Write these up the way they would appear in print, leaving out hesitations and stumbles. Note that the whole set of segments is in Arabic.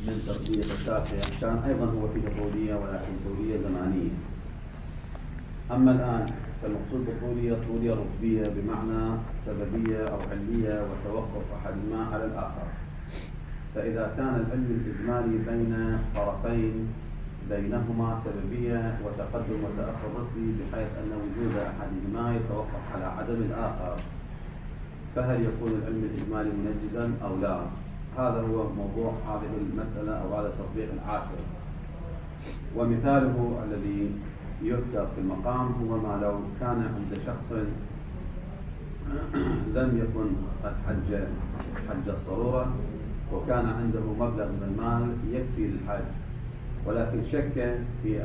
من تطبيق الشافعي كان أيضا هو في طولية، ولكن طولية زمانية. أما الآن فالمقصود بالطولية طولية رتبية، بمعنى سببية أو علية وتوقف أحدهما على الآخر. فإذا كان العلم الإجمالي بين طرفين بينهما سببية وتقدم وتأخر رتبي، بحيث أن وجود أحدهما يتوقف على عدم الآخر، فهل يكون العلم الإجمالي منجزا أو لا؟ هذا هو موضوع هذه المسألة أو هذا التطبيق العاشر. ومثاله الذي يذكر في المقام هو ما لو كان عند شخص لم يكن قد حج الصرورة، وكان عنده مبلغ من المال يكفي للحج، ولكن شك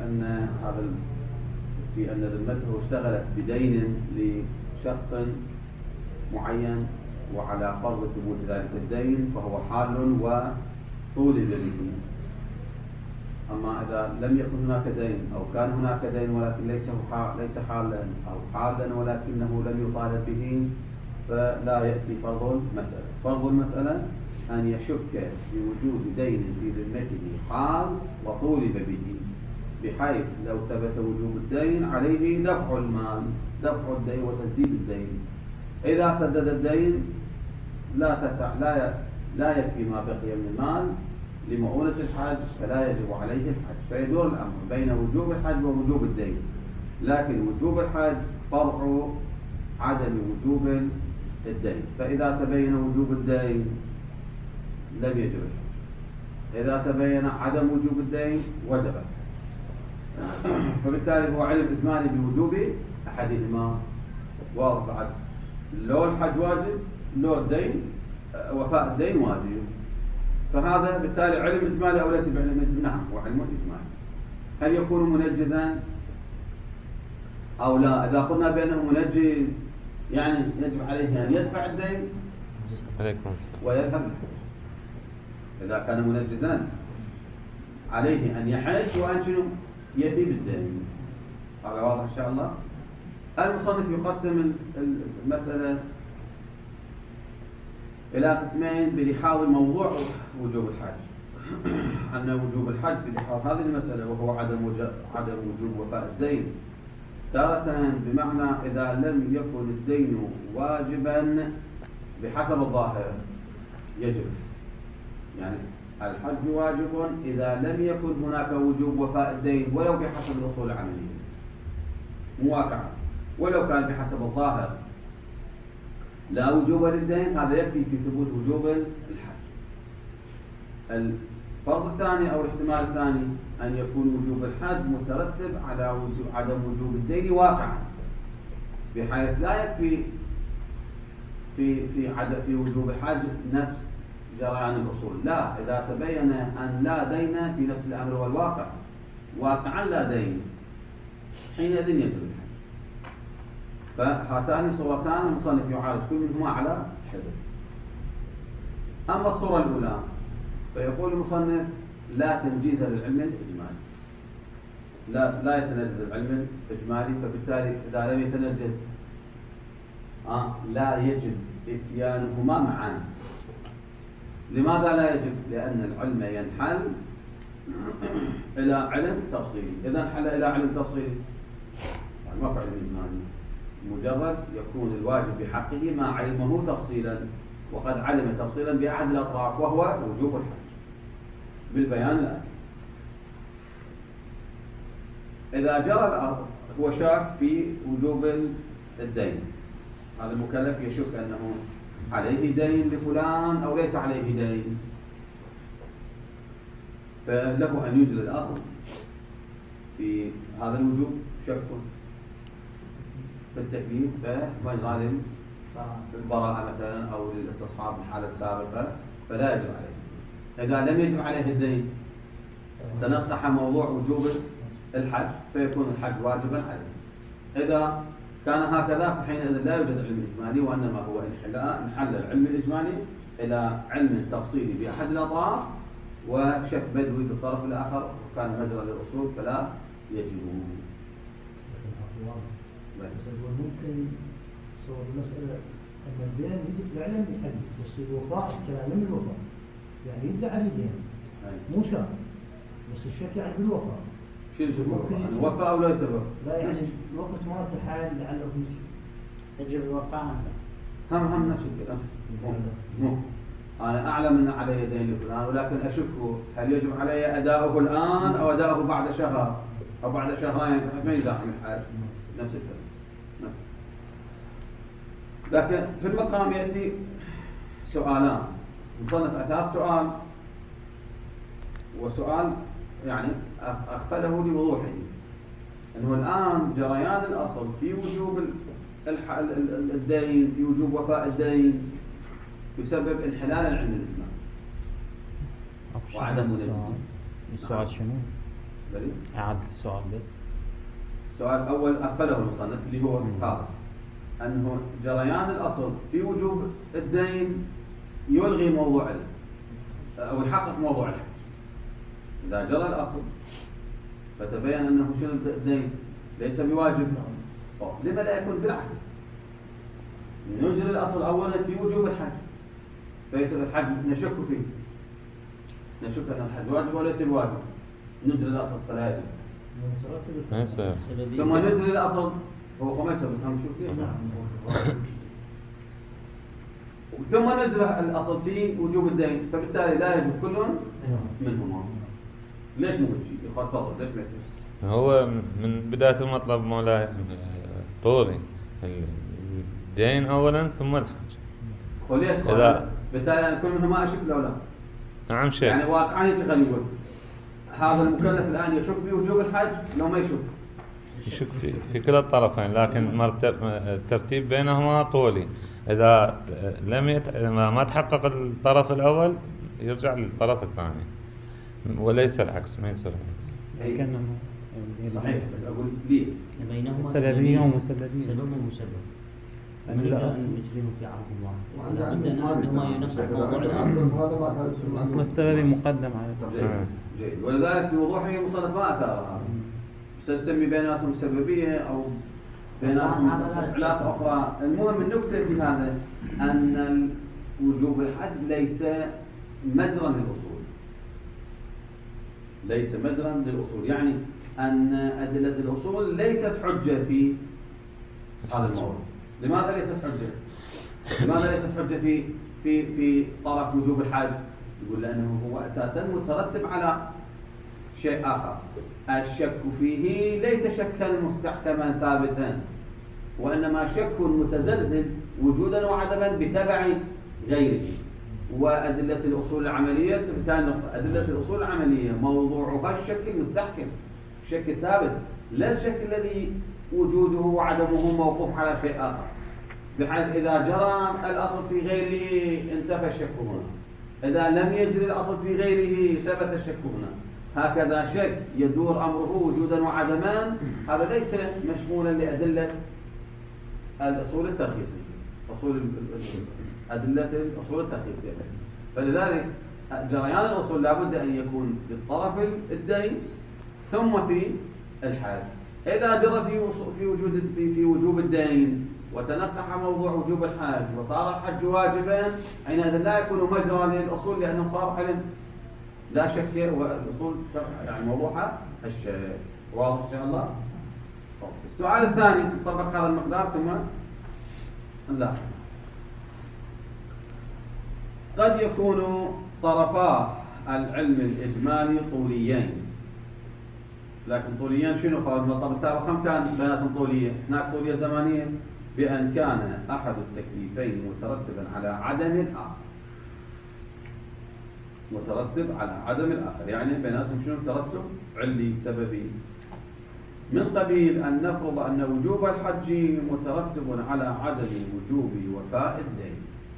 في أن ذمته اشتغلت بدين لشخص معين، وعلى فرض ثبوت ذلك الدين فهو حال وطولب به. أما إذا لم يكن هناك دين أو كان هناك دين ولكن ليس حالا، أو حالا ولكنه لم يطالب به، فلا يأتي فرض المسألة. فرض المسألة أن يشك بوجود دين في ذمته حال وطولب به، بحيث لو ثبت وجوب الدين عليه دفع المال، دفع الدين وتسديد الدين. إذا سدد الدين لا يكفي ما بقي من المال لمؤونة الحج، فلا يجب عليه الحج. فيدور الأمر بين وجوب الحج ووجوب الدين، لكن وجوب الحج فرع عدم وجوب الدين. فإذا تبين وجوب الدين لم يجب الحج، إذا تبين عدم وجوب الدين وجب الحج. فبالتالي هو علم إجمالي بوجوب أحدهما، واضح لو الحج واجب لو الدين وفاء الدين واجب. فهذا بالتالي علم إجمالي أو ليس بعلم إجمالي؟ نعم، هو علم إجمالي. هل يكون منجزا أو لا؟ إذا قلنا بأنه منجز يعني يجب عليه أن يدفع الدين ويذهب الحج. إذا كان منجزا عليه أن يحج وأن يفي بالدين. هذا واضح إن شاء الله. المصنف يقسم المسألة إلى قسمين بلحاظ موضوع وجوب الحج. أن وجوب الحج بلحاظ هذه المسألة وهو عدم وجوب وفاء الدين، تارة بمعنى إذا لم يكن الدين واجبا بحسب الظاهر يجب، يعني الحج واجب إذا لم يكن هناك وجوب وفاء الدين ولو بحسب الأصول العملية مواقعة، ولو كان بحسب الظاهر لا وجوب للدين، هذا يكفي في ثبوت وجوب الحج. الفرض الثاني أو الاحتمال الثاني أن يكون وجوب الحج مترتب على عدم وجوب الدين واقعا، بحيث لا يكفي في وجوب الحج نفس جريان الأصول، لا، إذا تبين أن لا دين في نفس الأمر والواقع، واقعا لا دين، حينئذ يجب الحج. فهاتان صورتان المصنف يعالج كل منهما على حدة. أما الصورة الأولى فيقول المصنف لا تنجيز للعلم الإجمالي، لا يتنجز العلم الإجمالي، فبالتالي إذا لم يتنجز لا يجب إتيانهما معا. لماذا لا يجب؟ لأن العلم ينحل إلى علم تفصيلي. إذا انحل إلى علم تفصيلي يعني وقع علم إجمالي، مجرد يكون الواجب بحقه ما علمه تفصيلا، وقد علم تفصيلا بأحد الأطراف وهو وجوب الحج بالبيان الآتي. إذا جرى الأرض هو شاك في وجوب الدين، هذا المكلف يشك أنه عليه دين لفلان أو ليس عليه دين، فله أن يجري الأصل في هذا الوجوب شك في التكليف، فمجرى للبراءة مثلا أو للاستصحاب في الحالة السابقة، فلا يجب عليه. إذا لم يجب عليه الدين تنقح موضوع وجوب الحج، فيكون الحج واجبا عليه. إذا كان هكذا فحينئذ لا يوجد علم إجمالي، وإنما هو انحل العلم الإجمالي إلى علم تفصيلي بأحد الأطراف وشك بدوي بالطرف الآخر، وكان مجرى للأصول فلا يجب. ممكن صور المسألة أن الدين يجب العلم بحد، بس الوفاء كلام من الوفاء يعني يدعى عليه دين، مو شرط، بس الشك يعني بالوفاء. شو الوفاء؟ يعني وفى أو ليس وفى؟ لا يعني الوقت مالته حال لعله يجب الوفاء. هم نفس مو أنا أعلم أن علي دين لفلان، ولكن أشك هل يجب علي أداؤه الآن أو أداؤه بعد شهر أو بعد شهرين، ما يزاحم الحاج. نفس الكلام. نفس. لكن في المقام يأتي سؤالان، مصنف أثار سؤال وسؤال يعني أغفله لوضوحه، أنه الآن جريان الأصل في وجوب الدين، في وجوب وفاء الدين، يسبب انحلال العلم الإجمالي وعدم منجزه. السؤال شنو؟ أعد السؤال بس. السؤال الأول أغفله المصنف اللي هو هذا، أنه جريان الأصل في وجوب الدين يلغي موضوع أو يحقق موضوع الحج. إذا جرى الأصل فتبين أنه شنو الدين ليس بواجب، لما لا يكون بالعكس؟ نجري الأصل أولا في وجوب الحج، فيترك الحج نشك فيه، نشك أن الحج واجب وليس الواجب، نجري الأصل فلا يجب. ثم نجري الأصل هو خميسة بس هم نشوف فيه. ثم نجري الأصل في وجوب الدين، فبالتالي لا يجب كل منهما. ليش مو بشيء؟ يا تفضل، ليش ما يصير؟ هو من بداية المطلب مولاي طولي الدين أولا ثم الحج. وليش؟ بالتالي كل منهما أشك لو لا؟ نعم شيخ. يعني واقعا يشغل يقول هذا المكلف الآن يشك بوجوب الحج لو ما يشك؟ يشك في كلا الطرفين، لكن الترتيب بينهما طولي. إذا ما تحقق الطرف الأول يرجع للطرف الثاني وليس العكس، ما يصير العكس. صحيح، بس أقول ليه؟ بينهما سببية ومسببية. سبب ومسبب. أن يجريه في عرض الله. ولا بد أن عندما ينصب موضوع أصل السبب مقدم على جيد. ولذلك بوضوحه مصنف ما أثار هذا، تسمي بيناتهم سببية أو بيناتهم خلاف أخرى. المهم النكتة في هذا أن وجوب الحج ليس مجرى للأصول، ليس مجرى للأصول، يعني أن أدلة الأصول ليست حجة في هذا الموضوع. لماذا ليست حجة؟ لماذا ليست حجة في طرف وجوب الحج؟ يقول لأنه هو أساسا مترتب على شيء آخر، الشك فيه ليس شكا مستحكما ثابتا، وإنما شك متزلزل وجودا وعدما بتبع غيره. وأدلة الأصول العملية، أدلة الأصول العملية موضوعها الشك المستحكم، الشك الثابت، لا الشك الذي وجوده وعدمه موقوف على شيء آخر، بحيث إذا جرى الأصل في غيره انتفى الشك هنا، إذا لم يجري الأصل في غيره ثبت الشك هنا. هكذا شك يدور أمره وجودا وعدما، هذا ليس مشمولا لأدلة الأصول الترخيصية، أدلة الأصول الترخيصية. فلذلك جريان الأصول لابد أن يكون في الطرف الدين ثم في الحج. إذا جرى في وجوب الدين وتنقح موضوع وجوب الحج وصار الحج واجبا، حينئذ لا يكون مجرى للأصول لأنه صار علم لا شك، والأصول يعني موضوعها الشك. واضح إن شاء الله؟ السؤال الثاني طبق هذا المقدار ثم نلاحظ. قد يكون طرفا العلم الإجمالي طوليين، لكن طوليين شنو؟ قال المطلب السابق كم كان بيناتهم طولية؟ هناك طولية زمانية بأن كان أحد التكليفين مترتبا على عدم الآخر، مترتب على عدم الآخر، يعني بيناتهم شنو ترتب علي سببي، من قبيل أن نفرض أن وجوب الحج مترتب على عدم وجوب وفاء الدين،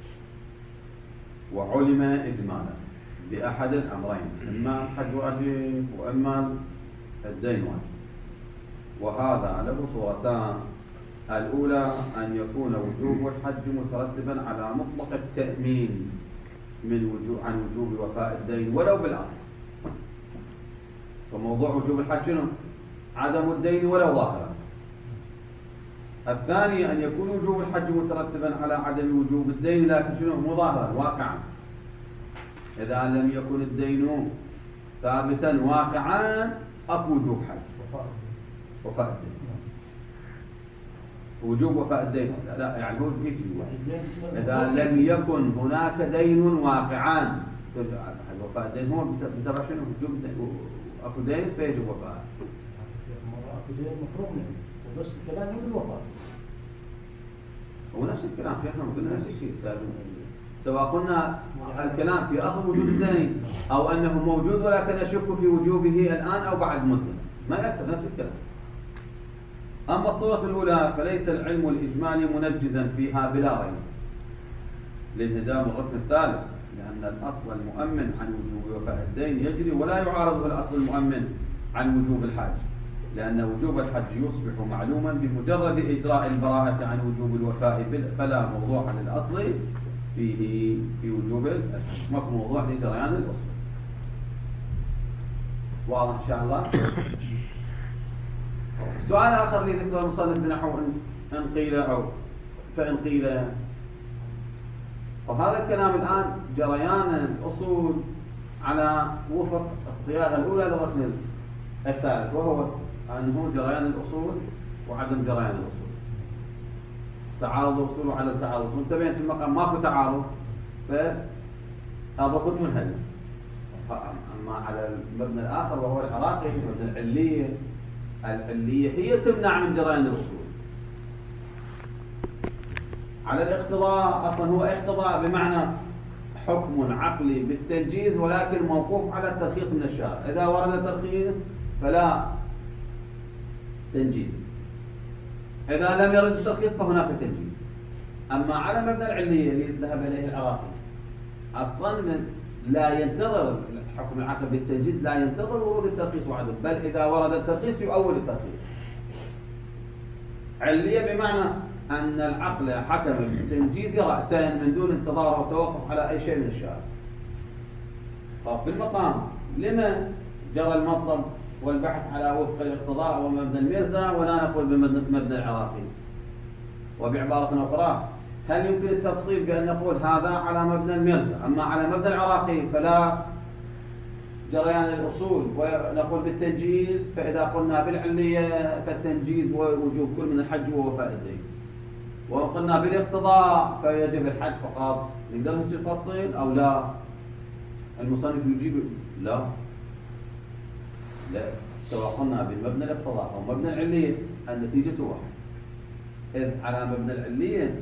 وعلم إجمالا بأحد الأمرين، إما الحج واجب وإما الدين واجب. وهذا له صورتان، الأولى أن يكون وجوب الحج مترتبا على مطلق التأمين عن وجوب وفاء الدين ولو بالأصل. فموضوع وجوب الحج شنو؟ عدم الدين ولو ظاهرا. الثاني أن يكون وجوب الحج مترتبا على عدم وجوب الدين لكن شنو؟ مظاهرا واقعا. إذا لم يكن الدين ثابتا واقعا أكو وجوب حج وفاء الدين. وجوب وفاء الدين لا يعني هو يجي إذا لم يكن هناك دين واقعان ترجع على حج وفاء الدين هو بتبع شنو وجوب أكو دين فيجب وفاء. أكو دين مفروض منه وبس الكلام هو الوفاء. هو نفس الكلام في احنا قلنا نفس الشيء سواء قلنا الكلام في أصل وجود الدين أو أنه موجود ولكن أشك في وجوبه الآن أو بعد مدة ما يأثر نفس الكلام. أما الصورة الأولى فليس العلم الإجمالي منجزا فيها بلا ريب لانهدام الركن الثالث لأن الأصل المؤمن عن وجوب وفاء الدين يجري ولا يعارضه الأصل المؤمن عن وجوب الحج لأن وجوب الحج يصبح معلوما بمجرد إجراء البراءة عن وجوب الوفاء فلا موضوع للأصل فيه في وجوب الحج ما في موضوع لجريان الأصل. واضح إن شاء الله. السؤال الآخر اللي ذكره المصنف بنحو إن قيل أو فإن قيل وهذا الكلام الآن جريان الأصول على وفق الصياغة الأولى للركن الثالث وهو أنه جريان الأصول وعدم جريان الأصول تعارض الأصول وعدم تعارض وانتبهين في المقام ماكو تعارض فالركن منهدم. أما على المبنى الآخر وهو العراقي المبنى العلية هي تمنع من جريان الأصول. على الاقتضاء أصلا هو اقتضاء بمعنى حكم عقلي بالتنجيز ولكن موقوف على الترخيص من الشارع. إذا ورد الترخيص فلا تنجيز إذا لم يرد الترخيص فهناك تنجيز. أما على مبنى العلية اللي ذهب إليه العراقي أصلا لا ينتظر الحكم العقلي بالتنجيز لا ينتظر ورود الترخيص وعدم بل إذا ورد الترخيص يؤول الترخيص. علية بمعنى أن العقل حكم بالتنجيز رأسا من دون انتظار وتوقف على أي شيء من الشارع. ففي المقام لما جرى المطلب والبحث على وفق الاقتضاء ومبنى الميرزا ولا نقول بمبنى العراقي. وبعبارة أخرى هل يمكن التفصيل بأن نقول هذا على مبنى الميرزا أما على مبنى العراقي فلا جريان الأصول ونقول بالتنجيز فإذا قلنا بالعلية فالتنجيز ووجوب كل من الحج ووفاء الدين وقلنا بالاقتضاء فيجب الحج فقط. نقدر نفصل أو لا؟ المصنف يجيب لا سواء قلنا بالمبنى الاقتضاء أو مبنى العلية النتيجة واحدة. إذ على مبنى العلية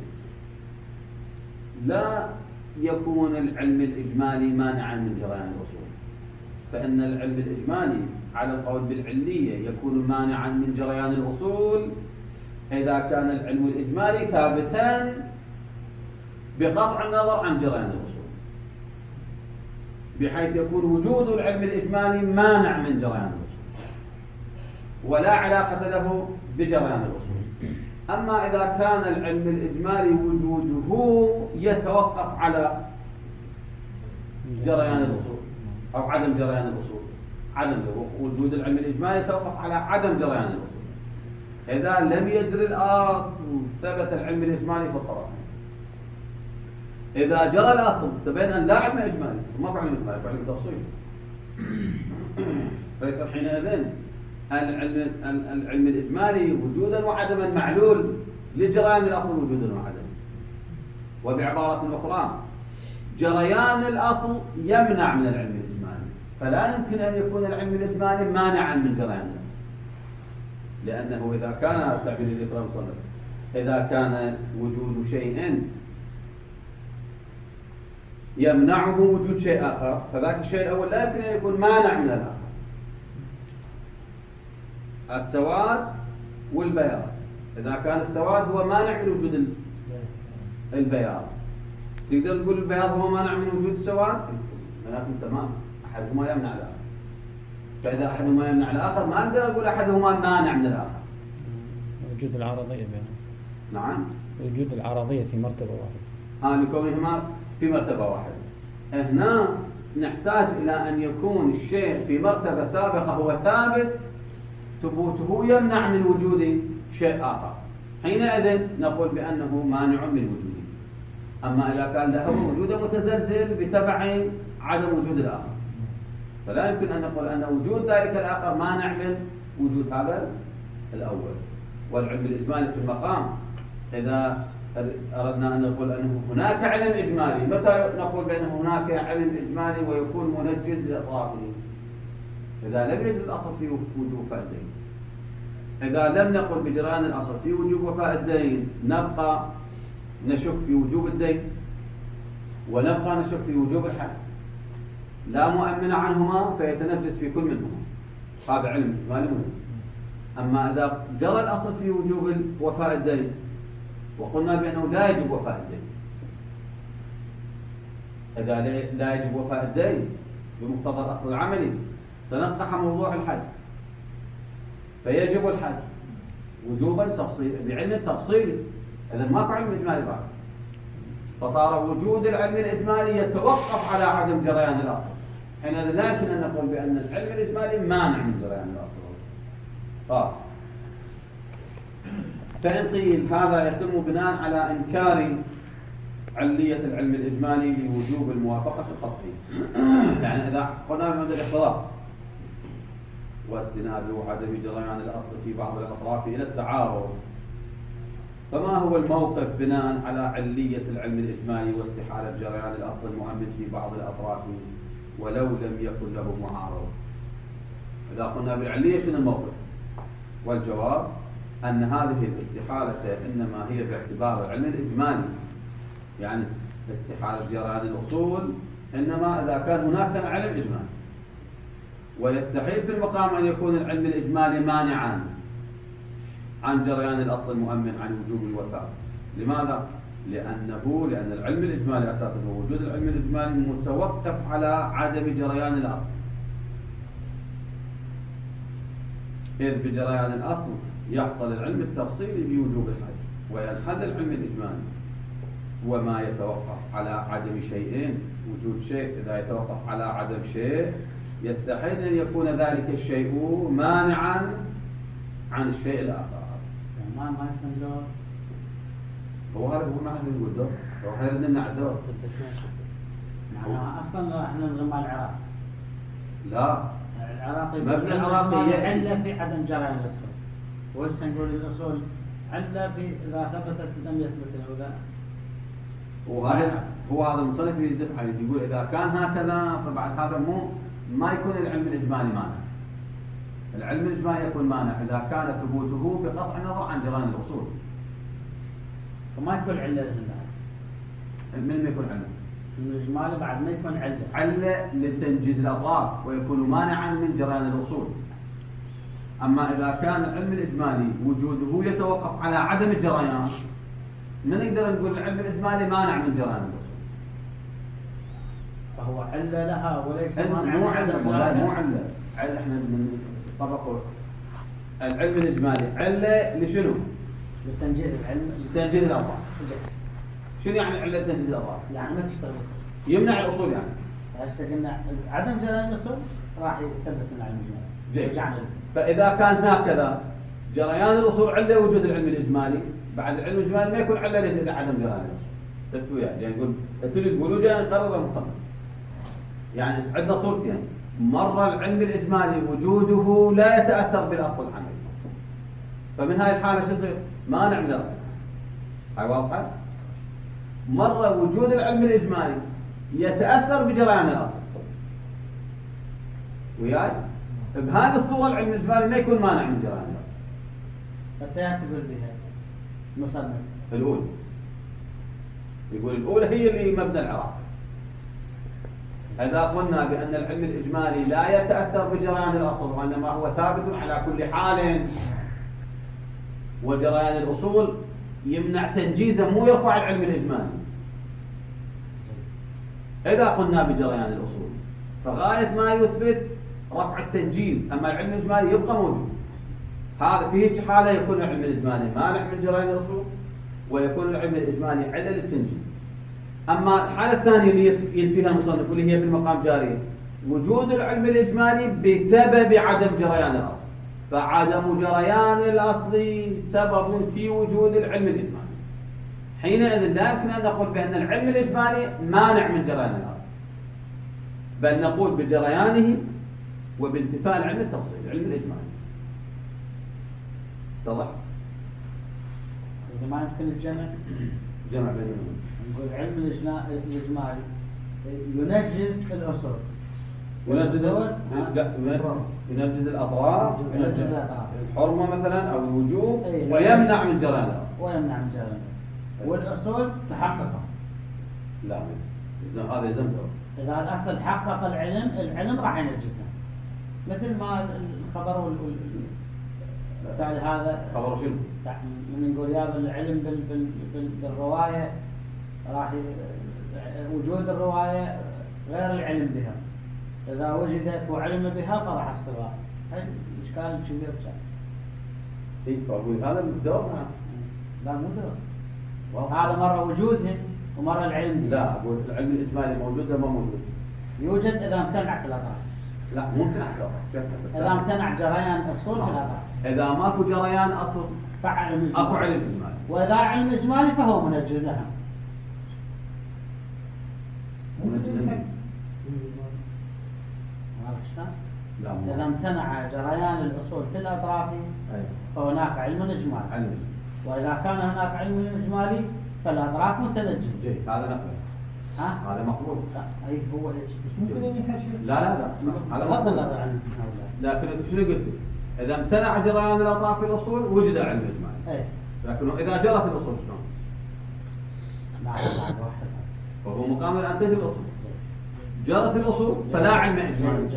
لا يكون العلم الإجمالي مانعا من جريان الأصول فإن العلم الإجمالي على القول بالعلية يكون مانعا من جريان الأصول إذا كان العلم الإجمالي ثابتا بقطع النظر عن جريان الأصول بحيث يكون وجود العلم الإجمالي مانع من جريان الأصول ولا علاقة له بجريان الأصول. أما إذا كان العلم الإجمالي وجوده يتوقف على جريان الأصول أو عدم جريان الأصول وجود العلم الإجمالي يتوقف على عدم جريان الأصول. إذا لم يجري الأصل ثبت العلم الإجمالي في الطرفين. إذا جرى الأصل تبين أن لا علم إجمالي ما في علم إجمالي في علم تفصيل فيصير حينئذ العلم الإجمالي وجودا وعدما معلول لجريان الأصل وجودا وعدما. وبعبارة أخرى جريان الأصل يمنع من العلم الإجمالي فلا يمكن أن يكون العلم الإجمالي مانعا من جريان الأصل لأنه إذا كان التعبير الإكرام صدق إذا كان وجود شيء يمنعه وجود شيء آخر فذاك الشيء الأول لا يمكن أن يكون مانع من الآخر. السواد والبياض إذا كان السواد هو مانع من وجود البياض تقدر تقول البياض هو مانع من وجود السواد لكن تمام أحدهما يمنع الآخر. فإذا أحدهما يمنع الآخر ما أقدر أقول أحدهما مانع من الآخر. وجود العرضية بينهم. نعم وجود العرضية في مرتبة واحدة لكونهما في مرتبة واحدة. هنا نحتاج إلى أن يكون الشيء في مرتبة سابقة هو ثابت ثبوته يمنع من وجود شيء آخر حينئذ نقول بأنه مانع من وجوده. أما إذا كان له وجود متزلزل بتبع عدم وجود الآخر فلا يمكن أن نقول أن وجود ذلك الآخر مانع من وجود هذا الأول. والعلم الإجمالي في المقام إذا أردنا أن نقول أنه هناك علم إجمالي، متى نقول بأن هناك علم إجمالي ويكون منجز لأطرافه؟ إذا لم يجد الأصل في وجوب وفاء الدين. إذا لم نقل بجريان الأصل في وجوب وفاء الدين نبقى نشك في وجوب الدين ونبقى نشك في وجوب الحد، لا مؤمن عنهما فيتنجس في كل منهما. هذا علم إجمالي مهم. أما إذا جرى الأصل في وجوب وفاء الدين وقلنا بأنه لا يجب وفاء الدين، إذا لا يجب وفاء الدين بمقتضى الأصل العملي تنقح موضوع الحد، فيجب الحد وجوبا بعلم تفصيلي. إذا ماكو علم إجمالي بعد، فصار وجود العلم الإجمالي يتوقف على عدم جريان الأصل. حينئذ لا يمكن أن نقول بأن العلم الإجمالي مانع من جريان الأصل. فإن قيل هذا يتم بناء على إنكار علية العلم الإجمالي لوجوب الموافقة القطعية. يعني إذا قلنا بمبدأ الاحتراق واستناد وعدم جريان الأصل في بعض الأطراف إلى التعارض، فما هو الموقف بناء على علية العلم الإجمالي واستحالة جريان الأصل المؤمن في بعض الأطراف ولو لم يكن له معارض؟ إذا قلنا بالعلية شنو الموقف؟ والجواب أن هذه الاستحالة إنما هي باعتبار العلم الإجمالي، يعني استحالة جريان الأصول إنما إذا كان هناك علم إجمالي، ويستحيل في المقام أن يكون العلم الإجمالي مانعا عن جريان الأصل المؤمن عن وجوب الوفاء. لماذا؟ لأن العلم الإجمالي أساسا ووجود العلم الإجمالي متوقف على عدم جريان الأصل، إذ بجريان الأصل يحصل العلم التفصيلي بوجوب الحد وينحل العلم الإجمالي. وما يتوقف على عدم شيئين، وجود شيء إذا يتوقف على عدم شيء يستحيل أن يكون ذلك الشيء مانعا عن الشيء الآخر. ما يكون دور. هو هذا هو ما احنا نقول دور، هو احنا نمنع الدور. معناها أصلا احنا نظام العراق. لا. العراقي مبنى العراقي علة في عدم جريان الأصول. ولسه نقول الأصول علة في إذا ثبتت لم يثبت ولا. هو هذا المصنف اللي يدفع عليه يقول إذا كان هكذا فبعد هذا ما يكون العلم الإجمالي مانع. العلم الإجمالي يكون مانع إذا كان ثبوته بقطع النظر عن جريان الأصول. فما يكون علة لله. من ما يكون علة؟ الإجمالي بعد ما يكون علة. علة لتنجيز الأطراف ويكون مانعا من جريان الأصول. أما إذا كان العلم الإجمالي وجوده يتوقف على عدم الجريان، ما نقدر نقول العلم الإجمالي مانع من جريان الأصول. فهو علة لها وليس مانع من عدم الجريان. مو علة. احنا نفرقوا العلم الإجمالي علة لشنو؟ لتنجيز العلم. لتنجيز الأطراف. شنو يعني علة تنجيز الأطراف؟ يعني ما تشتغل يمنع الأصول يعني. هسه قلنا عدم جريان الأصول راح يثبت من العلم الإجمالي. جيد. فإذا كان هكذا جريان الأصول علة وجود العلم الإجمالي، بعد العلم الإجمالي ما يكون علة لعدم جريان الأصول. تفتوا يعني نقول تقولوا جاء نقرر المصنف. يعني عندنا صورتين، مرة العلم الإجمالي وجوده لا يتأثر بالأصل العملي، فمن هذه الحالة شو يصير؟ مانع من الأصل. هاي واضحة؟ مرة وجود العلم الإجمالي يتأثر بجريان الأصل. وياي؟ بهذه الصورة العلم الإجمالي ما يكون مانع من جريان الأصل. متى تقول بها المصنف؟ الأولى. يقول الأولى هي اللي مبنى العراق. إذا قلنا بأن العلم الإجمالي لا يتأثر بجريان الأصل وإنما هو ثابت على كل حال، وجريان الأصول يمنع تنجيزه مو يرفع العلم الإجمالي. إذا قلنا بجريان الأصول فغاية ما يثبت رفع التنجيز، أما العلم الإجمالي يبقى موجود. هذا في هيك حالة يكون العلم الإجمالي مانع من جريان الأصول ويكون العلم الإجمالي علة للتنجيز. أما الحالة الثانية اللي ينفيها المصنف واللي هي في المقام جارية، وجود العلم الإجمالي بسبب عدم جريان الأصل، فعدم جريان الأصل سبب في وجود العلم الإجمالي. حينئذ لا يمكن أن نقول بأن العلم الإجمالي مانع من جريان الأصل، بل نقول بجريانه وبانتفاء العلم التفصيلي العلم الإجمالي. اتضح؟ إذا ما يمكن الجمع بينهم. نقول العلم الإجمالي ينجز الأصول. ينجز الأطراف، ينجز الحرمة مثلا أو الوجوب، ويمنع من جريان الأصل. والأصول تحقق. لا هذا يلزم. إذا الأصل حقق العلم راح ينجزها. مثل ما الخبر بتاع هذا خبر شنو؟ من نقول يا العلم بالرواية راح وجود الرواية غير العلم بها. إذا وجدت وعلم بها فراح استواء. هاي إشكال كبير بصراحة. إيه فأقول هذا الدور لا مو دور. هذا مرة وجودهم ومرة العلم بها. لا أقول العلم الإجمالي موجود ولا ما موجود؟ يوجد إذا امتنعت الأطراف. لا مو امتنعت الأطراف. إذا امتنع جريان أصول في الأطراف. إذا ماكو جريان أصل فعلم أكو علم إجمالي. وإذا علم إجمالي فهو منجز لها. لا إذا امتنع جريان الأصول في الأطراف فهناك علم إجمالي. وإذا كان هناك علم إجمالي فالأطراف متنجز. هذا نقبل. هذا مقبول. أي هو إيش؟ ممكن أن يحشر. لا هذا بغض النظر عن هؤلاء. لكن أنت شنو قلت؟ إذا امتنع جريان الأطراف في الأصول وجد علم إجمالي. إيه. لكن إذا جرت الأصول شلون؟ بعد واحد. وهو مقام أن تجري الأصول. جرت الأصول فلا علم إجمالي.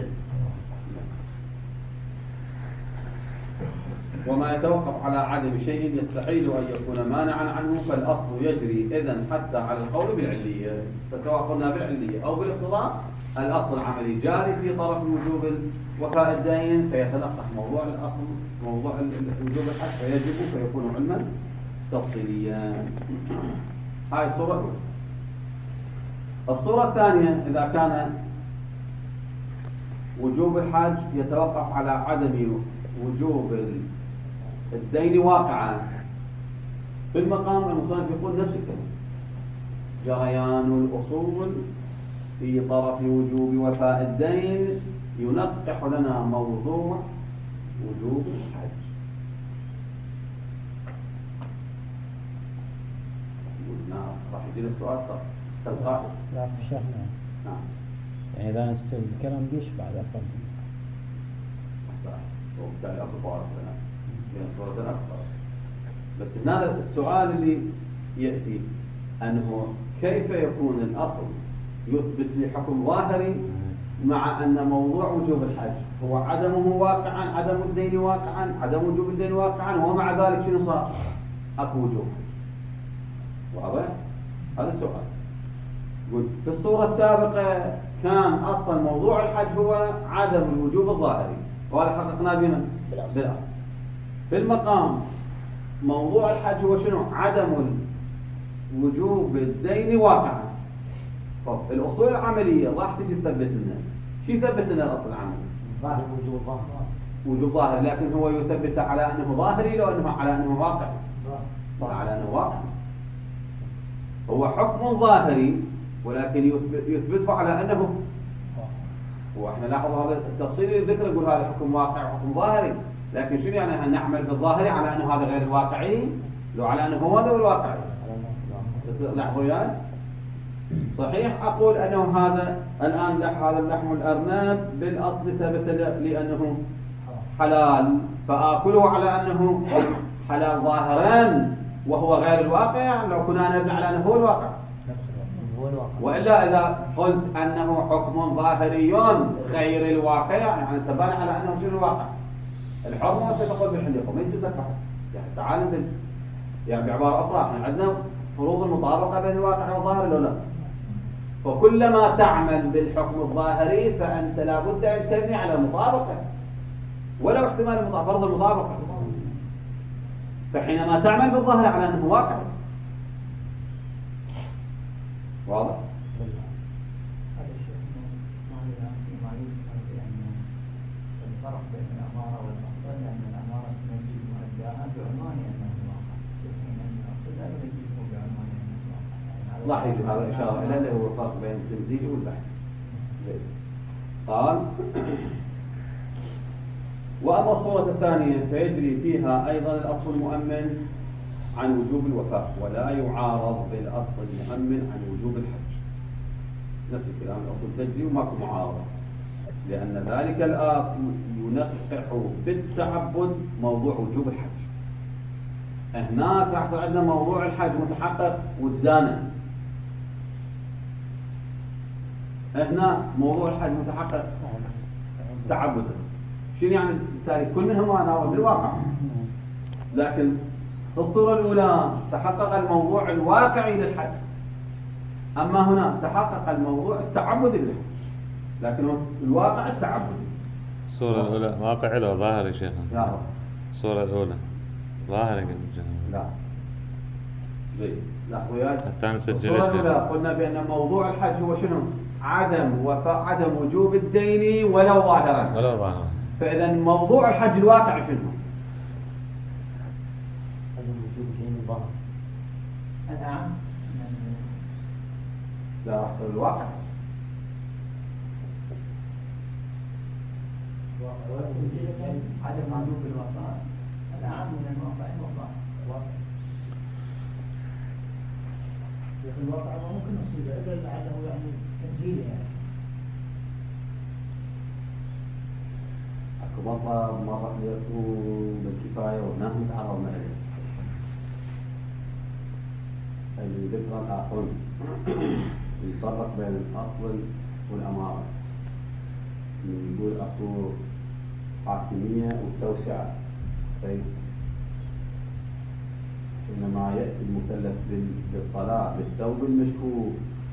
وما يتوقف على عدم شيء يستحيل أن يكون مانعا عنه فالأصل يجري إذن حتى على القول بالعلية. فسواء قلنا بالعلية أو بالاقتضاء الأصل العملي جاري في طرف وجوب وفاء الدين، فيتلقح موضوع الأصل موضوع وجوب الحج فيجب فيكون علما تفصيليا. هاي الصورة الأولى. الصورة الثانية إذا كان وجوب الحج يتوقف على عدم وجوب الدين واقعا. في المقام المصنف يقول نفس الكلام جريان الأصول في طرف وجوب وفاء الدين ينقح لنا موضوع وجوب الحج. راح يجينا السؤال تلقاه. لا في الشرح نعم. يعني إذا نستوي الكلام ديش بعد أفضل. الصحيح. وبالتالي أكو فارق بين الصورتين أكثر. بس هنا السؤال اللي يأتي أنه كيف يكون الأصل يثبت لي حكم ظاهري مع أن موضوع وجوب الحج هو عدمه واقعا، عدم الدين واقعا، عدم وجوب الدين واقعا، ومع ذلك شنو صار؟ أكو وجوب حج. واضح؟ هذا السؤال. في الصورة السابقة كان أصلا موضوع الحج هو عدم الوجوب الظاهري، وهذا حققناه بمن؟ بالأصل. في المقام موضوع الحج هو شنو؟ عدم وجوب الدين واقعا. الأصول العملية راح تجي تثبت لنا. شو يثبت لنا الأصل العملي؟ ظاهر وجوب ظاهر. وجوب ظاهر، لكن هو يثبت على أنه ظاهري لو أنه على أنه واقعي. على أنه واقعي. هو حكم ظاهري ولكن يثبته على أنه، وإحنا لاحظ هذا التفصيل اللي ذكر يقول هذا حكم واقع وحكم ظاهري، لكن شنو يعني أن نعمل بالظاهري على أنه هذا غير الواقعي لو على أنه هو هذا الواقعي. بس لاحظوا يعني صحيح أقول أنه هذا الآن هذا اللحم الأرنب بالأصل ثبت لأنه حلال فآكله على أنه حلال ظاهرا وهو غير الواقع لو كنا نبني على أنه هو الواقع. وإلا إذا قلت أنه حكم ظاهري غير الواقع يعني تبنى على أنه شنو الواقع. الحرمة أنت تقول بالحليقة ما يتذكر يعني تعال يعني بعبارة أخرى احنا عندنا فروض المطابقة بين الواقع والظاهر ولا لا؟ فكلما تعمل بالحكم الظاهري فأنت لابد أن تبني على المطابقة ولو احتمال فرض المطابقة. فحينما تعمل بالظاهر على أنه واقع. واضح؟ هذا الشيء ما يذكر بأن الفرق بين الأمارة والأصل لأن الأمارة تنجز مؤداها بعنوان أنه واقع في حين أن الأصل لا ينجزه بعنوان أنه واقع. راح يجي هذا إشارة إلى اللي هو الفرق بين التنزيل والبحث. قال وأما الصورة الثانية فيجري فيها أيضا الأصل المؤمن عن وجوب الوفاء ولا يعارض بالأصل المؤمن عن وجوب الحج. نفس الكلام، الأصل تجري وماكو معارضة، لأن ذلك الأصل ينقح بالتعبد موضوع وجوب الحج. هناك راح يصير عندنا موضوع الحج متحقق وجدانا، هنا موضوع الحج متحقق تعبدا. شنو يعني بالتالي كل منهم ناظر بالواقع، لكن في الصورة الأولى تحقق الموضوع الواقعي للحج، أما هنا تحقق الموضوع التعبدي للحج، لكن الواقع التعبدي. الصورة الأولى واقعي ولا ظاهري شيخنا؟ لا الصورة الأولى ظاهري. لا جيد، لاحظوا وياي. حتى نسجل الصورة الأولى قلنا بأن موضوع الحج هو شنو؟ عدم وجوب الدين ولو ظاهرا. فإذا موضوع الحج الواقع شنو؟ عدم وجوب الدين الظاهر. الآن لا راح يصير الواقع. عدم وجوب الوفاء العام من الواقع الواقع. في الواقع ما ممكن نصيبه إلا لعله يعني تنزيل يعني. أكو مطلب مرة يكون بالكفاية ونحن تعرضنا إليه اللي ذكر الآخرون يفرق بين الأصل والأمارة. يقول أكو حاكمية وتوسعة، طيب إنما يأتي المكلف بالصلاة بالثوب المشكوك،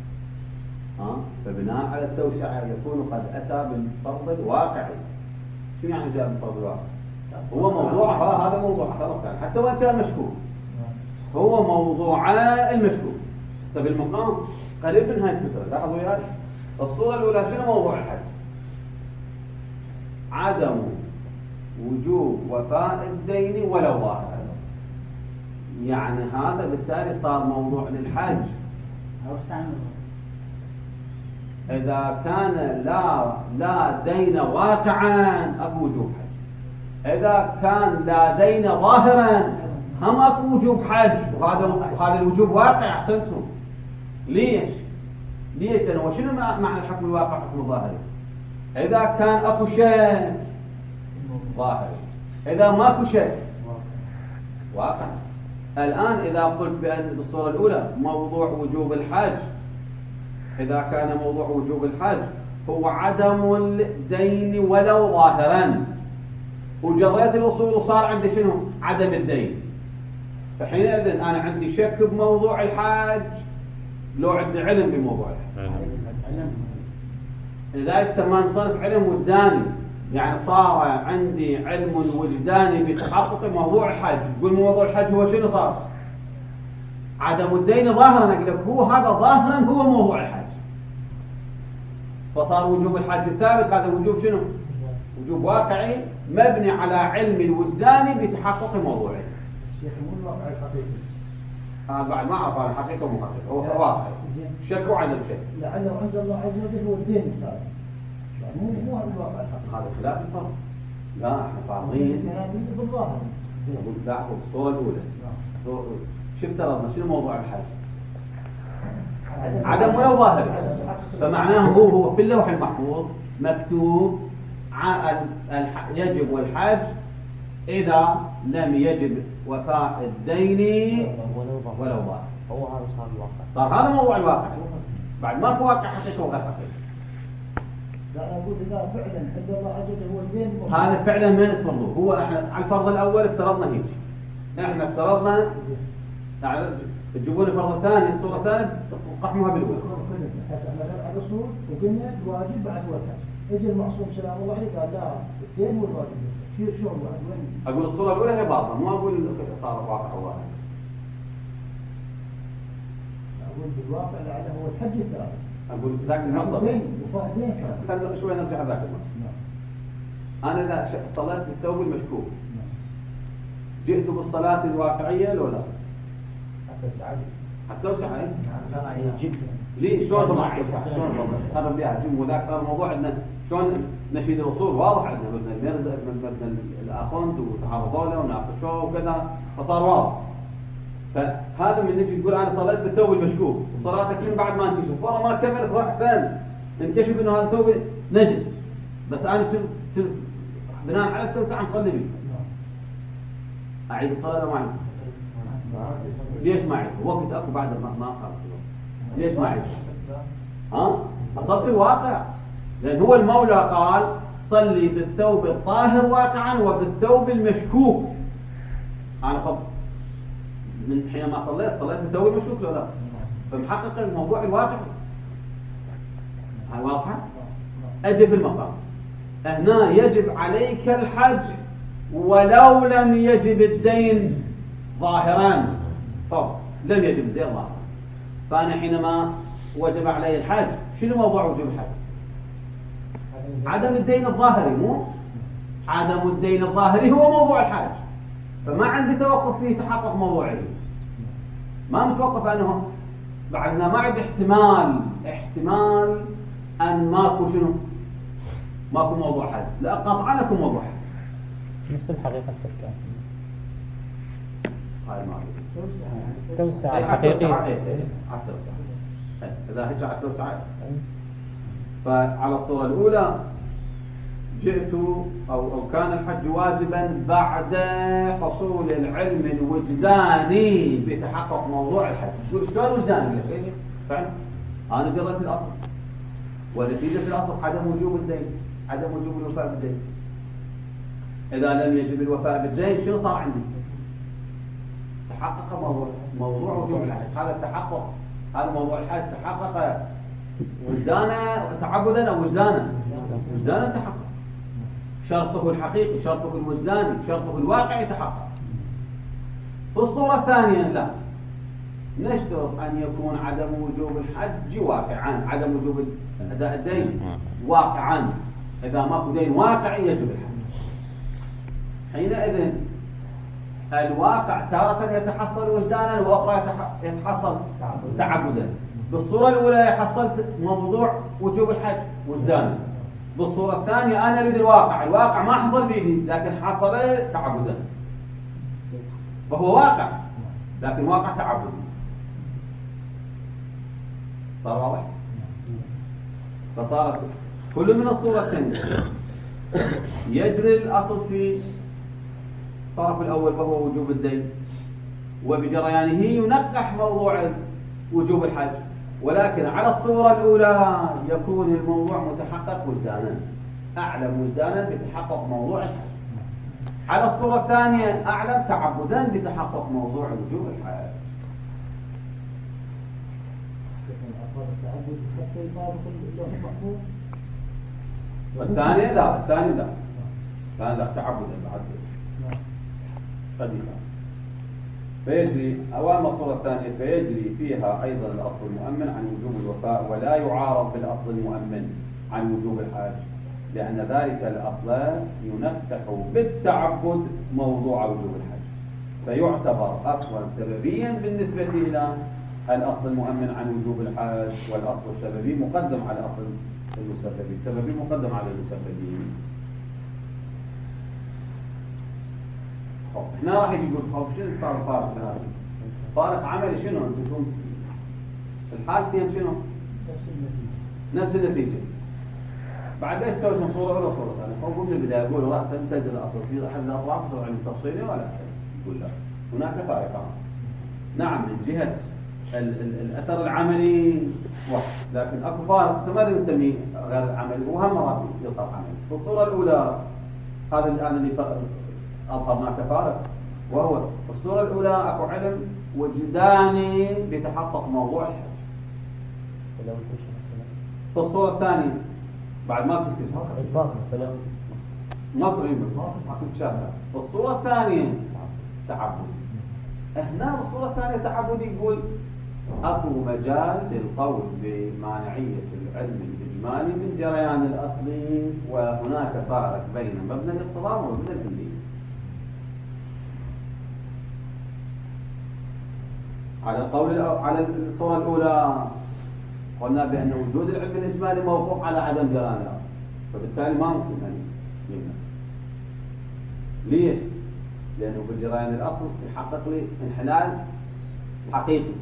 فبناء على التوسعة يكون قد أتى بالفرض الواقعي. شو يعني جاء بالفرض الواقعي؟ هو موضوع هذا موضوع خلاص يعني حتى وإن كان مشكوك هو موضوع المشكوك. هسه بالمقام قريب من هاي الفكرة. لاحظوا وياي الصورة الأولى شنو موضوع الحج؟ عدم وجوب وفاء الدين ولو ظاهرا. يعني هذا بالتالي صار موضوع للحج. إذا كان لا دين واقعا أكو وجوب حج، إذا كان لا دين ظاهرا هم أكو وجوب حج، وهذا الوجوب واقع. أحسنتم. ليش؟ لأنه شنو معنى الحكم الواقع حكم الظاهري؟ إذا كان أكو شيء ظاهري، إذا ماكو شيء واقع. الآن إذا قلت بأن بالصورة الأولى موضوع وجوب الحج، إذا كان موضوع وجوب الحج هو عدم الدين ولو ظاهرا، وجريت الوصول وصار عندي شنو؟ عدم الدين، فحينئذ أنا عندي شك بموضوع الحج لو عندي علم بموضوع الحج. لذلك سماه المصنف علم وجداني، يعني صار عندي علم وجداني بتحقق موضوع الحج. يقول موضوع الحج هو شنو صار؟ عدم الدين ظاهرا. أقول لك هو هذا ظاهرا هو موضوع الحج، فصار وجوب الحج الثابت. هذا وجوب شنو؟ وجوب واقعي مبني على علم الوجداني بتحقق موضوعه. الشيخ مو الواقع الحقيقي. بعد ما أعرف هذا حقيقة ومو حقيقة، هو واقعي شك وعدم شك. لعله عند الله عز وجل هو الدين الثابت، يعني مو هذا الواقع الحقيقي. هذا خلاف الفرق. لا احنا فارضين. انا اريد بالظاهر. أقول لاحظوا الصورة الأولى. شو افترضنا؟ شنو موضوع الحج؟ عدم ولو ظاهر. فمعناه هو في اللوح المحفوظ مكتوب يجب الحج إذا لم يجب وفاء الدين ولو ظاهر. هو هذا صار الواقع. صار هذا موضوع الواقع. بعد ماكو واقع حقيقة وغير حقيقة. لا أقول إذا فعلا عند الله عز وجل هو الدين. هذا فعلا ما نفرضه. هو احنا على الفرض الأول افترضنا هيك. احنا افترضنا تجيبون الفرض الثاني الصورة الثانية قحموها بالأولى. على الأصول وقلنا الواجب بعد والحج. اجى المعصوم سلام الله عليه قال لا الدين والواجب. شو الواجب وين؟ أقول الصورة الأولى هي باطلة، مو أقول صار واقع الله. أقول بالواقع لعله هو الحج الثابت. أقول ذاك المطلب. خلنا شوي نرجع ذاك المطلب. أنا إذا صليت بالثوب المشكوك جئت بالصلاة الواقعية لو لا؟ حتى وسعة. ليه؟ شلون ضمن توسع؟ شلون ضمن؟ هذا بيها جم وذاك صار الموضوع عندنا شلون نشيد الأصول واضح عندنا مبنى الميرزا مبنى الأخوند وتعرضوا له وناقشوه وكذا فصار واضح. فهذا من نجي تقول أنا صليت بالثوب المشكوك وصلاتك من بعد ما انكشف ورا ما كملت راح سنة انكشف إنه هذا ثوب نجس بس أنا بناء على التوسعة مصلي به أعيد الصلاة ما أعيد. ليش ما أعيد؟ وقت أكو بعد ما خلص ليش ما أعيد؟ أصبت الواقع لأن هو المولى قال صلي بالثوب الطاهر واقعا وبالثوب المشكوك. أنا خب من حينما صليت بالثوب المشكوك ولا لا؟ فمحقق الموضوع الواقع. هاي واضحة؟ أجي في المقام هنا يجب عليك الحج ولو لم يجب الدين ظاهران فوق لم يجب الدين ظاهرا. فأنا حينما وجب علي الحج شنو موضوع وجوب الحج؟ عدم الدين الظاهري مو عدم الدين الظاهري هو موضوع الحج. فما عندي توقف فيه تحقق موضوعي ما متوقف أنه بعدنا ما عندي احتمال أن ماكو شنو ماكو موضوع حج لا قطعا لكم موضوع حج نفس الحقيقة السكان هاي ما توسعة الحقيقية إذا هجع على التوسعة. فعلى الصورة الأولى جئت أو كان الحج واجبا بعد حصول العلم الوجداني بتحقق موضوع الحج. تقول شلون وجداني؟ فعلا أنا جريت الأصل ونتيجة الأصل عدم وجوب الدين عدم وجوب الوفاء بالدين. إذا لم يجب الوفاء بالدين شنو صار عندي؟ تحقق موضوع وجوب الحج. هذا التحقق هذا موضوع الحج تحقق وجدانا تعبدا أو وجدانا تحقق. شرطه الحقيقي شرطه الوجداني شرطه الواقعي تحقق. في الصورة الثانية لا نشترط أن يكون عدم وجوب الحج واقعا عدم وجوب أداء الدين واقعا. إذا ماكو دين واقعي يجب الحج. حينئذ الواقع تارة يتحصل وجدانا وأخرى يتحصل تعبدا. بالصورة الأولى حصلت موضوع وجوب الحج وجدانا. بالصورة الثانية أنا أريد الواقع ما حصل بيدي لكن حصل تعبدا. فهو واقع لكن واقع تعبدي. صار واضح؟ فصارت كل من الصورتين يجري الأصل في الطرف الأول وهو وجوب الدين وبجريانه ينقح موضوع وجوب الحج. ولكن على الصورة الأولى يكون الموضوع متحقق وجدانا أعلم وجدانا بتحقق موضوع الحج. على الصورة الثانية أعلم تعبدا بتحقق موضوع وجوب الحج. الثانية لا تعبدا بعد قد يفعل. فيجري أوام الصورة الثانية فيجري فيها أيضا الأصل المؤمن عن وجوب الوفاء ولا يعارض بالأصل المؤمن عن وجوب الحج لأن ذلك الأصل ينقح بالتعبد موضوع وجوب الحج فيعتبر أصلا سببيا بالنسبة إلى الأصل المؤمن عن وجوب الحج. والأصل السببي مقدم على أصل المسببي السببي مقدم على المسببي. هنا راح يجي يقول شنو صار الفارق هذا؟ فارق عملي شنو؟ انتم في الحالتين شنو؟ نفس النتيجة. بعد ايش سويتم صورة أولى وصورة ثانية؟ فوق من البداية يقولوا رأسا تجري الأصل في أحد الأطراف صار علم تفصيلي ولا يقول لا هناك فارقان. نعم من جهة الأثر العملي واحد لكن أكو فارق ما نسميه غير العملي وهم مرات يظهر عملي. في الصورة الأولى هذا الآن اللي أظهرنا كفارق وهو في الصورة الأولى أكو علم وجداني بتحقق موضوع الحج. في الصورة الثانية بعد ما تكتشف ما تريد في الصورة الثانية تعبد. هنا في الصورة الثانية تعبد يقول أكو مجال للقول بمانعية العلم الإجمالي من جريان الأصلي وهناك فارق بين مبنى الاقتضاء ومبنى الكلية. على الصورة الأولى قلنا بأن وجود العلم الإجمالي موقوف على عدم جريان الأصل فبالتالي ما ممكن أن يمنع. ليش؟ لأنه بجريان الأصل يحقق لي انحلال حقيقي.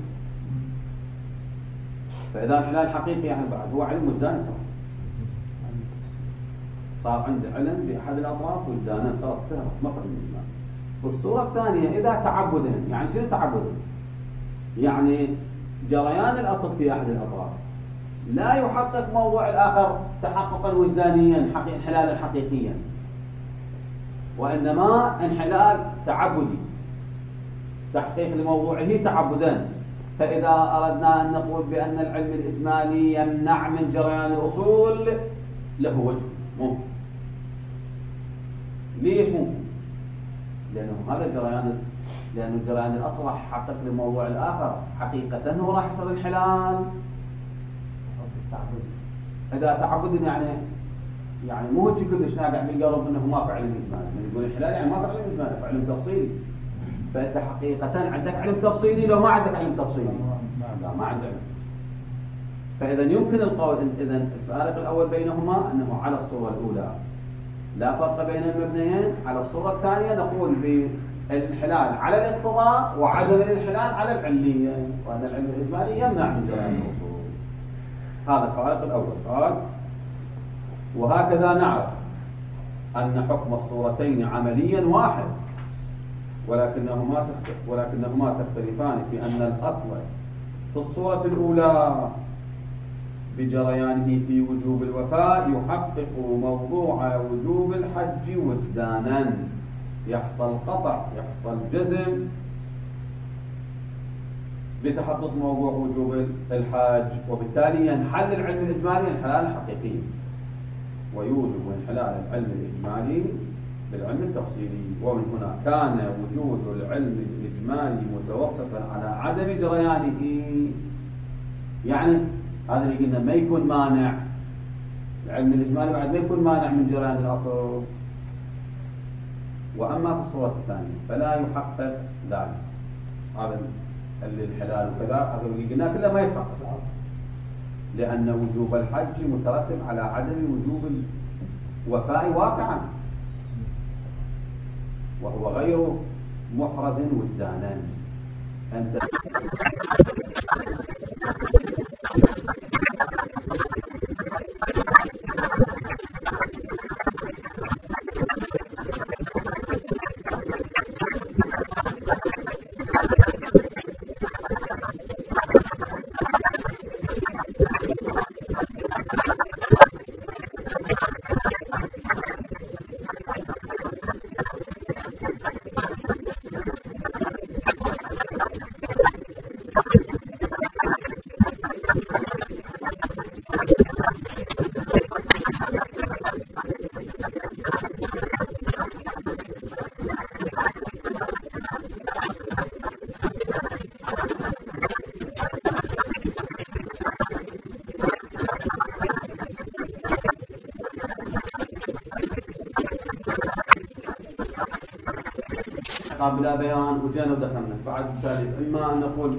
فإذا انحلال حقيقي يعني بعد هو علم وجداني صار عنده علم بأحد الأطراف وجدانا، خلاص انتهى مطلب الإجمال. والصورة الثانية إذا تعبدا، يعني شنو تعبدا؟ يعني جريان الأصل في أحد الأطراف لا يحقق موضوع الآخر تحققا وجدانيا انحلالا حقيقيا، وإنما انحلال تعبدي تحقيق لموضوعه تعبدا. فإذا أردنا أن نقول بأن العلم الإجمالي يمنع من جريان الأصول له وجه ممكن. ليش ممكن؟ لأنه هذا لأنه جريان الأصل راح يحقق لموضوع الآخر حقيقة هو راح يصير انحلال إذا تعبد يعني مو هو كلش نابع من القلب انه ما في علم اجمالي. من يقول الحلال يعني ما في علم اجمالي، في علم تفصيلي. فانت حقيقة عندك علم تفصيلي لو ما عندك علم تفصيلي. لا ما عندك علم. فاذا يمكن القول اذا الفارق الاول بينهما انه على الصورة الاولى لا فرق بين المبنيين، على الصورة الثانية نقول بالانحلال على الاقتضاء وعدم الانحلال على العلية، وان العلم الاجمالي يمنع من جريان الاصول. هذا الفارق الاول. قال وهكذا نعرف أن حكم الصورتين عمليا واحد، ولكنهما تختلفان في أن الأصل في الصورة الأولى بجريانه في وجوب الوفاء يحقق موضوع وجوب الحج وجدانا، يحصل قطع يحصل جزم بتحقق موضوع وجوب الحج، وبالتالي ينحل العلم الإجمالي انحلالا حقيقيا، ويوجب انحلال العلم الإجمالي بالعلم التفصيلي. ومن هنا كان وجود العلم الإجمالي متوقفا على عدم جريانه. يعني هذا اللي قلنا ما يكون مانع، العلم الإجمالي بعد ما يكون مانع من جريان الأصل. وأما في الصورة الثانية فلا يحقق ذلك، هذا الانحلال وكذا هذا اللي قلنا كله ما يتحقق، لأن وجوب الحج مترتب على عدم وجوب الوفاء واقعا، وهو غير محرز وجدانا. أنت بلا بيان وجينا ودخلنا بعد الثالث، إما أن نقول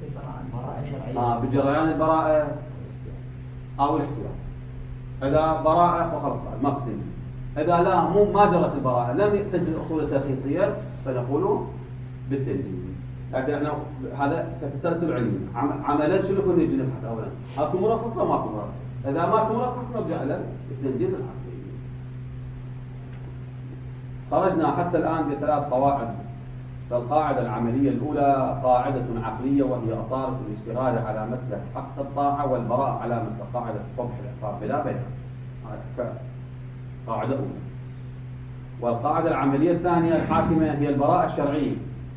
بجريان البراءة أو الاحتياط. إذا براءة فخلص بعد ما قتل. إذا لا ما جرت البراءة لم تجد الأصول الترخيصية فنقول بالتنجيز. لكن احنا هذا كتسلسل علمي عملا شنو كنا نجي نبحث أولا أكو مرخص ولا ماكو مرخص. إذا ماكو مرخص نرجع إلى التنجيز الحقيقي. خرجنا حتى الآن بثلاث قواعد. فالقاعدة العملية الأولى قاعدة عقلية، وهي أصالة الاشتغال على مسلك حق الطاعة، والبراءة على مسلك قاعدة قبح العقاب بلا بيان. قاعدة أولى. والقاعدة العملية الثانية الحاكمة هي البراءة الشرعية.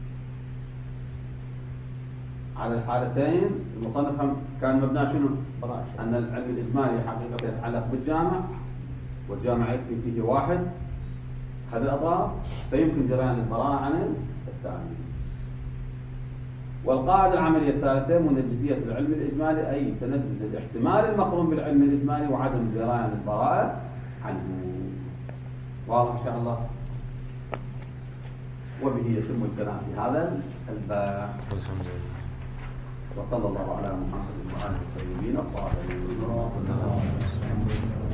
على الحالتين المصنف كان مبنى شنو؟ أن العلم الإجمالي حقيقة يتعلق بالجامع، والجامع يكفي فيه واحد هذه الأطراف، فيمكن جريان البراءة عن الثاني. والقاعدة العملية الثالثة منجزية العلم الإجمالي، أي تنجز الاحتمال المقرون بالعلم الإجمالي وعدم جريان البراءة عنه. واضح إن شاء الله. وبه يتم الكلام في هذا الباب. وصلى الله على محمد وآله الطيبين الطاهرين.